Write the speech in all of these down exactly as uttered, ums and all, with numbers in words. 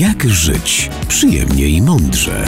Jak żyć przyjemnie i mądrze?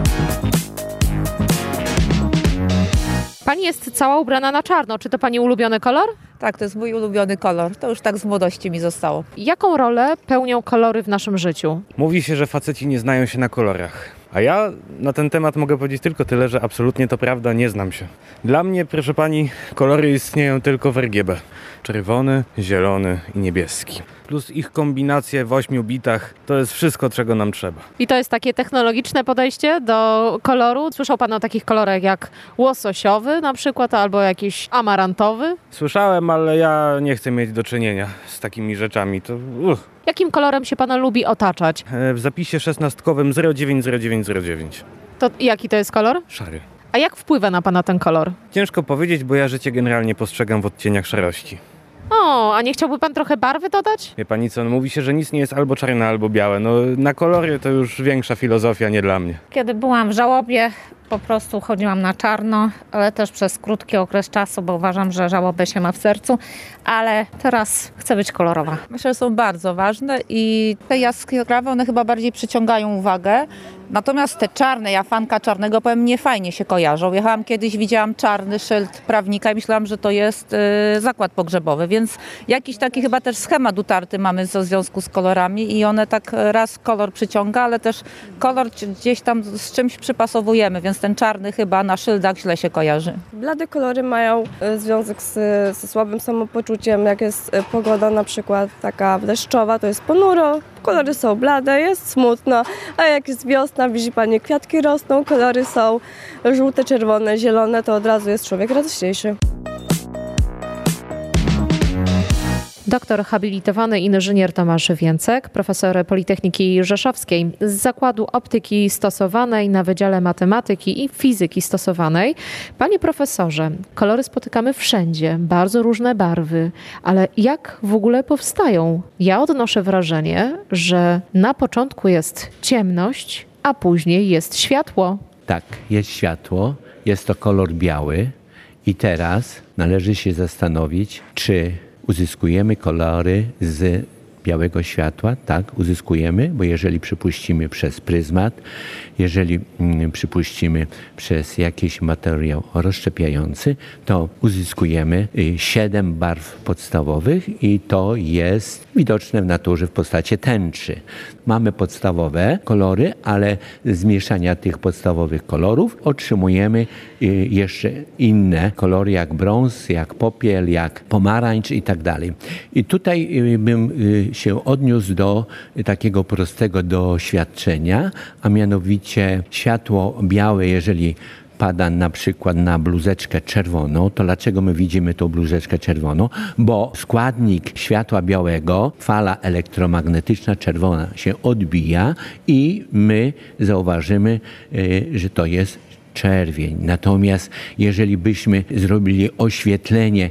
Pani jest cała ubrana na czarno. Czy to pani ulubiony kolor? Tak, to jest mój ulubiony kolor. To już tak z młodości mi zostało. Jaką rolę pełnią kolory w naszym życiu? Mówi się, że faceci nie znają się na kolorach. A ja na ten temat mogę powiedzieć tylko tyle, że absolutnie to prawda, nie znam się. Dla mnie, proszę pani, kolory istnieją tylko w R G B. Czerwony, zielony i niebieski. Plus ich kombinacje w ośmiu bitach to jest wszystko, czego nam trzeba. I to jest takie technologiczne podejście do koloru? Słyszał pan o takich kolorach jak łososiowy na przykład, albo jakiś amarantowy? Słyszałem, ale ja nie chcę mieć do czynienia z takimi rzeczami. To uch. Jakim kolorem się pana lubi otaczać? W zapisie szesnastkowym zero dziewięć zero dziewięć zero dziewięć. To jaki to jest kolor? Szary. A jak wpływa na pana ten kolor? Ciężko powiedzieć, bo ja życie generalnie postrzegam w odcieniach szarości. O, a nie chciałby pan trochę barwy dodać? Wie pani co, no mówi się, że nic nie jest albo czarne, albo białe. No na kolory to już większa filozofia, nie dla mnie. Kiedy byłam w żałobie, po prostu chodziłam na czarno, ale też przez krótki okres czasu, bo uważam, że żałobę się ma w sercu, ale teraz chcę być kolorowa. Myślę, że są bardzo ważne i te jaskrawe, one chyba bardziej przyciągają uwagę. Natomiast te czarne, ja fanka czarnego, powiem, nie fajnie się kojarzą. Jechałam kiedyś, widziałam czarny szyld prawnika i myślałam, że to jest y, zakład pogrzebowy, więc jakiś taki chyba też schemat utarty mamy w związku z kolorami i one tak raz kolor przyciąga, ale też kolor gdzieś tam z czymś przypasowujemy, więc ten czarny chyba na szyldach źle się kojarzy. Blade kolory mają y, związek z, ze słabym samopoczuciem, jak jest y, pogoda na przykład taka deszczowa, to jest ponuro. Kolory są blade, jest smutno, a jak jest wiosna, widzi pani, kwiatki rosną, kolory są żółte, czerwone, zielone, to od razu jest człowiek radośniejszy. Doktor habilitowany inżynier Tomasz Więcek, profesor Politechniki Rzeszowskiej z Zakładu Optyki Stosowanej na Wydziale Matematyki i Fizyki Stosowanej. Panie profesorze, kolory spotykamy wszędzie, bardzo różne barwy, ale jak w ogóle powstają? Ja odnoszę wrażenie, że na początku jest ciemność, a później jest światło. Tak, jest światło, jest to kolor biały i teraz należy się zastanowić, czy uzyskujemy kolory z białego światła, tak, uzyskujemy, bo jeżeli przypuścimy przez pryzmat, jeżeli mm, przypuścimy przez jakiś materiał rozszczepiający, to uzyskujemy siedem barw podstawowych i to jest widoczne w naturze w postaci tęczy. Mamy podstawowe kolory, ale z mieszania tych podstawowych kolorów otrzymujemy jeszcze inne kolory, jak brąz, jak popiel, jak pomarańcz i tak dalej. I tutaj bym się odniósł do takiego prostego doświadczenia, a mianowicie światło białe, jeżeli pada na przykład na bluzeczkę czerwoną, to dlaczego my widzimy tą bluzeczkę czerwoną? Bo składnik światła białego, fala elektromagnetyczna czerwona się odbija i my zauważymy, że to jest czerwień. Natomiast jeżeli byśmy zrobili oświetlenie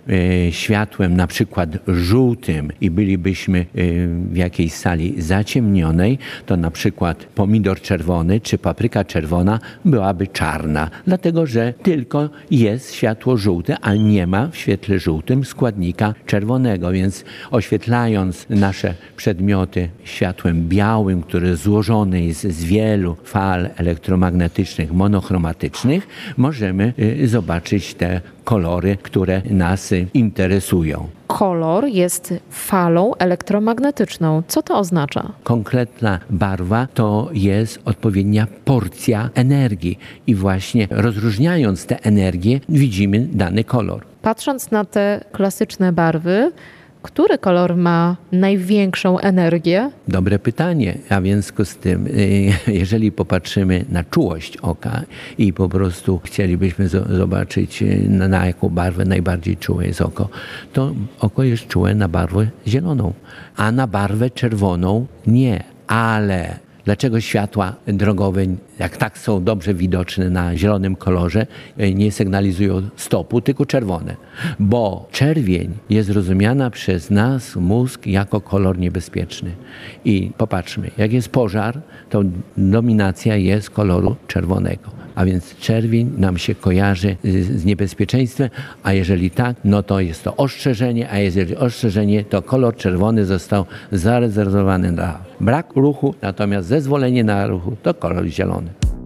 światłem na przykład żółtym i bylibyśmy w jakiejś sali zaciemnionej, to na przykład pomidor czerwony czy papryka czerwona byłaby czarna, dlatego że tylko jest światło żółte, a nie ma w świetle żółtym składnika czerwonego, więc oświetlając nasze przedmioty światłem białym, które złożone jest z wielu fal elektromagnetycznych, monochromatycznych, możemy zobaczyć te kolory, które nas interesują. Kolor jest falą elektromagnetyczną. Co to oznacza? Konkretna barwa to jest odpowiednia porcja energii i właśnie rozróżniając te energie widzimy dany kolor. Patrząc na te klasyczne barwy, który kolor ma największą energię? Dobre pytanie, a w związku z tym, jeżeli popatrzymy na czułość oka i po prostu chcielibyśmy zobaczyć, na, na jaką barwę najbardziej czułe jest oko, to oko jest czułe na barwę zieloną, a na barwę czerwoną nie, ale dlaczego światła drogowe jak tak są dobrze widoczne na zielonym kolorze, nie sygnalizują stopu, tylko czerwone. Bo czerwień jest rozumiana przez nas, mózg, jako kolor niebezpieczny. I popatrzmy, jak jest pożar, to dominacja jest koloru czerwonego. A więc czerwień nam się kojarzy z, z niebezpieczeństwem, a jeżeli tak, no to jest to ostrzeżenie, a jeżeli ostrzeżenie, to kolor czerwony został zarezerwowany na brak ruchu, natomiast zezwolenie na ruchu to kolor zielony.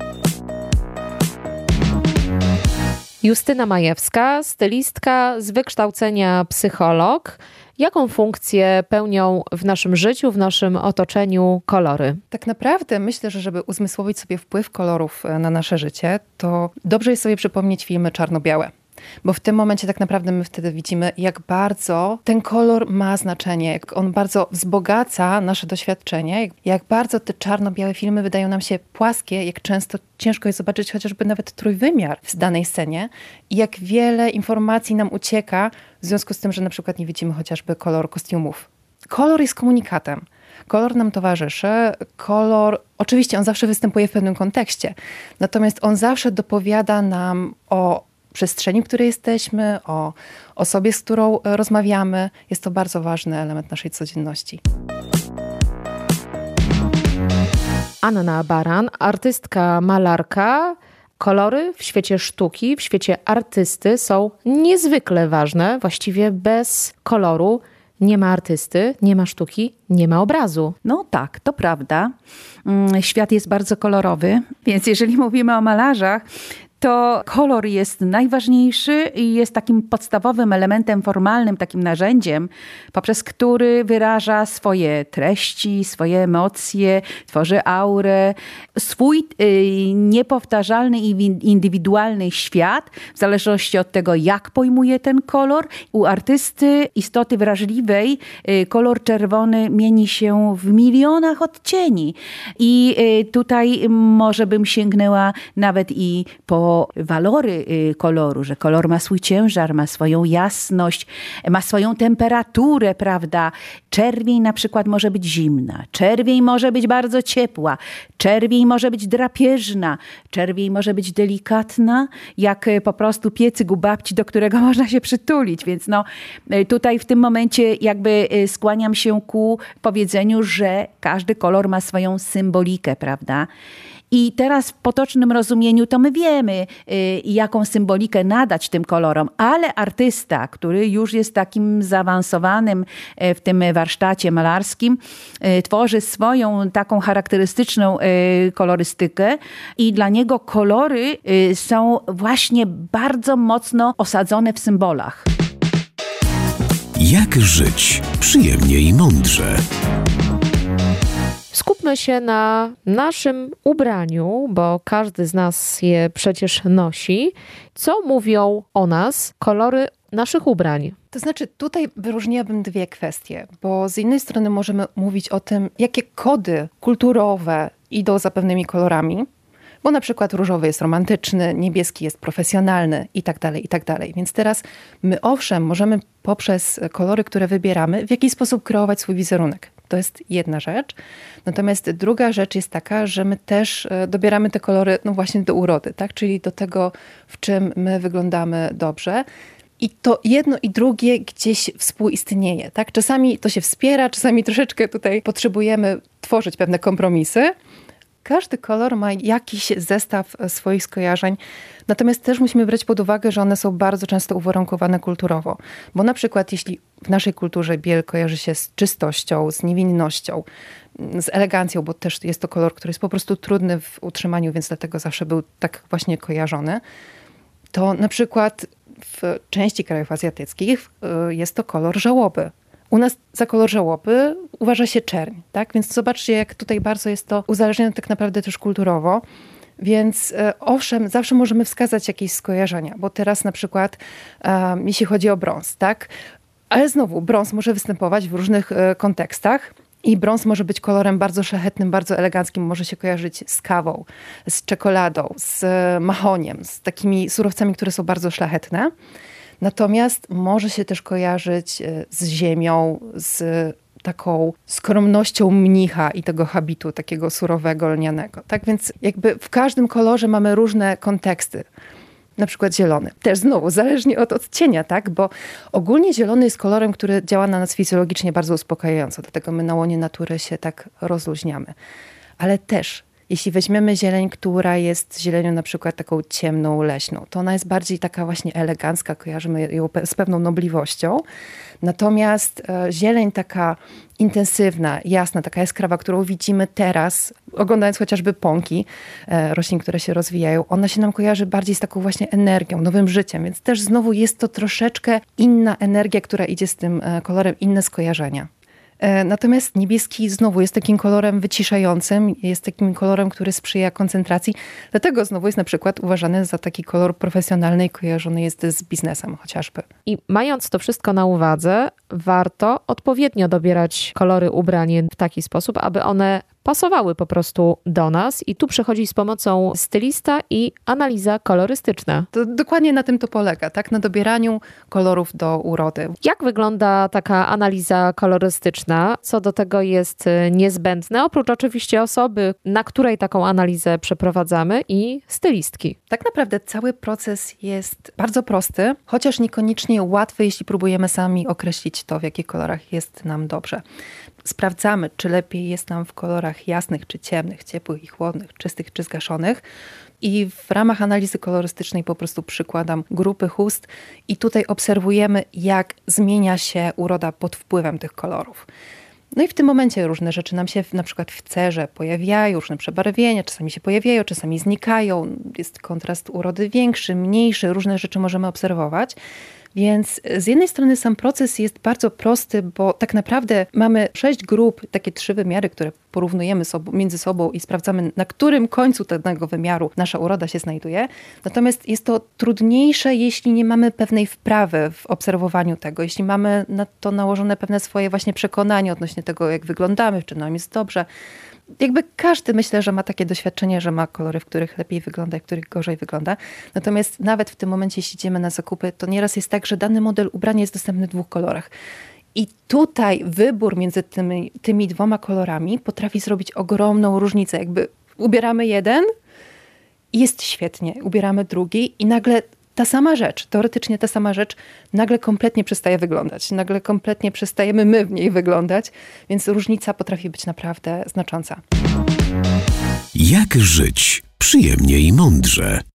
Justyna Majewska, stylistka, z wykształcenia psycholog. Jaką funkcję pełnią w naszym życiu, w naszym otoczeniu kolory? Tak naprawdę myślę, że żeby uzmysłowić sobie wpływ kolorów na nasze życie, to dobrze jest sobie przypomnieć filmy czarno-białe. Bo w tym momencie tak naprawdę my wtedy widzimy, jak bardzo ten kolor ma znaczenie, jak on bardzo wzbogaca nasze doświadczenie, jak, jak bardzo te czarno-białe filmy wydają nam się płaskie, jak często ciężko jest zobaczyć chociażby nawet trójwymiar w danej scenie i jak wiele informacji nam ucieka w związku z tym, że na przykład nie widzimy chociażby koloru kostiumów. Kolor jest komunikatem. Kolor nam towarzyszy, kolor, oczywiście on zawsze występuje w pewnym kontekście, natomiast on zawsze dopowiada nam o przestrzeni, w której jesteśmy, o osobie, z którą rozmawiamy. Jest to bardzo ważny element naszej codzienności. Anna Baran, artystka, malarka. Kolory w świecie sztuki, w świecie artysty są niezwykle ważne. Właściwie bez koloru nie ma artysty, nie ma sztuki, nie ma obrazu. No tak, to prawda. Świat jest bardzo kolorowy, więc jeżeli mówimy o malarzach, to kolor jest najważniejszy i jest takim podstawowym elementem formalnym, takim narzędziem, poprzez który wyraża swoje treści, swoje emocje, tworzy aurę, swój y, niepowtarzalny i indywidualny świat, w zależności od tego, jak pojmuje ten kolor. U artysty, istoty wrażliwej, y, kolor czerwony mieni się w milionach odcieni. I y, tutaj może bym sięgnęła nawet i po walory koloru, że kolor ma swój ciężar, ma swoją jasność, ma swoją temperaturę, prawda? Czerwień na przykład może być zimna, czerwień może być bardzo ciepła, czerwień może być drapieżna, czerwień może być delikatna, jak po prostu piecyk u babci, do którego można się przytulić. Więc no, tutaj w tym momencie jakby skłaniam się ku powiedzeniu, że każdy kolor ma swoją symbolikę, prawda? I teraz w potocznym rozumieniu to my wiemy, y, jaką symbolikę nadać tym kolorom, ale artysta, który już jest takim zaawansowanym y, w tym warsztacie malarskim, y, tworzy swoją taką charakterystyczną y, kolorystykę i dla niego kolory y, są właśnie bardzo mocno osadzone w symbolach. Jak żyć przyjemnie i mądrze? Skupmy się na naszym ubraniu, bo każdy z nas je przecież nosi. Co mówią o nas kolory naszych ubrań? To znaczy, tutaj wyróżniłabym dwie kwestie, bo z jednej strony możemy mówić o tym, jakie kody kulturowe idą za pewnymi kolorami, bo na przykład różowy jest romantyczny, niebieski jest profesjonalny i tak dalej, i tak dalej. Więc teraz my owszem, możemy poprzez kolory, które wybieramy, w jakiś sposób kreować swój wizerunek. To jest jedna rzecz. Natomiast druga rzecz jest taka, że my też dobieramy te kolory no właśnie do urody, tak? Czyli do tego, w czym my wyglądamy dobrze. I to jedno i drugie gdzieś współistnieje, tak? Czasami to się wspiera, czasami troszeczkę tutaj potrzebujemy tworzyć pewne kompromisy. Każdy kolor ma jakiś zestaw swoich skojarzeń, natomiast też musimy brać pod uwagę, że one są bardzo często uwarunkowane kulturowo. Bo na przykład jeśli w naszej kulturze biel kojarzy się z czystością, z niewinnością, z elegancją, bo też jest to kolor, który jest po prostu trudny w utrzymaniu, więc dlatego zawsze był tak właśnie kojarzony, to na przykład w części krajów azjatyckich jest to kolor żałoby. U nas za kolor żałoby uważa się czerń, tak? Więc zobaczcie, jak tutaj bardzo jest to uzależnione tak naprawdę też kulturowo. Więc e, owszem, zawsze możemy wskazać jakieś skojarzenia, bo teraz na przykład e, jeśli chodzi o brąz, tak? Ale znowu, brąz może występować w różnych e, kontekstach i brąz może być kolorem bardzo szlachetnym, bardzo eleganckim, może się kojarzyć z kawą, z czekoladą, z e, mahoniem, z takimi surowcami, które są bardzo szlachetne. Natomiast może się też kojarzyć z ziemią, z taką skromnością mnicha i tego habitu takiego surowego, lnianego. Tak więc jakby w każdym kolorze mamy różne konteksty. Na przykład zielony. Też znowu, zależnie od odcienia, tak? Bo ogólnie zielony jest kolorem, który działa na nas fizjologicznie bardzo uspokajająco. Dlatego my na łonie natury się tak rozluźniamy. Ale też, jeśli weźmiemy zieleń, która jest zielenią na przykład taką ciemną, leśną, to ona jest bardziej taka właśnie elegancka, kojarzymy ją z pewną nobliwością. Natomiast e, zieleń taka intensywna, jasna, taka jaskrawa, którą widzimy teraz, oglądając chociażby pąki e, roślin, które się rozwijają, ona się nam kojarzy bardziej z taką właśnie energią, nowym życiem, więc też znowu jest to troszeczkę inna energia, która idzie z tym e, kolorem, inne skojarzenia. Natomiast niebieski znowu jest takim kolorem wyciszającym, jest takim kolorem, który sprzyja koncentracji. Dlatego znowu jest na przykład uważany za taki kolor profesjonalny i kojarzony jest z biznesem chociażby. I mając to wszystko na uwadze, warto odpowiednio dobierać kolory ubrań w taki sposób, aby one pasowały po prostu do nas i tu przychodzi z pomocą stylista i analiza kolorystyczna. To dokładnie na tym to polega, tak? Na dobieraniu kolorów do urody. Jak wygląda taka analiza kolorystyczna? Co do tego jest niezbędne? Oprócz oczywiście osoby, na której taką analizę przeprowadzamy i stylistki. Tak naprawdę cały proces jest bardzo prosty, chociaż niekoniecznie łatwy, jeśli próbujemy sami określić to, w jakich kolorach jest nam dobrze. Sprawdzamy, czy lepiej jest nam w kolorach jasnych czy ciemnych, ciepłych i chłodnych, czystych czy zgaszonych. I w ramach analizy kolorystycznej po prostu przykładam grupy chust i tutaj obserwujemy, jak zmienia się uroda pod wpływem tych kolorów. No i w tym momencie różne rzeczy nam się na przykład w cerze pojawiają, różne przebarwienia, czasami się pojawiają, czasami znikają. Jest kontrast urody większy, mniejszy, różne rzeczy możemy obserwować. Więc z jednej strony sam proces jest bardzo prosty, bo tak naprawdę mamy sześć grup, takie trzy wymiary, które porównujemy sobą, między sobą i sprawdzamy, na którym końcu danego wymiaru nasza uroda się znajduje. Natomiast jest to trudniejsze, jeśli nie mamy pewnej wprawy w obserwowaniu tego, jeśli mamy na to nałożone pewne swoje właśnie przekonania odnośnie tego, jak wyglądamy, czy nam jest dobrze. Jakby każdy, myślę, że ma takie doświadczenie, że ma kolory, w których lepiej wygląda, w których gorzej wygląda. Natomiast nawet w tym momencie, jeśli idziemy na zakupy, to nieraz jest tak, że dany model ubrania jest dostępny w dwóch kolorach. I tutaj wybór między tymi, tymi dwoma kolorami potrafi zrobić ogromną różnicę. Jakby ubieramy jeden i jest świetnie, ubieramy drugi i nagle ta sama rzecz, teoretycznie ta sama rzecz, nagle kompletnie przestaje wyglądać. Nagle kompletnie przestajemy my w niej wyglądać, więc różnica potrafi być naprawdę znacząca. Jak żyć przyjemnie i mądrze?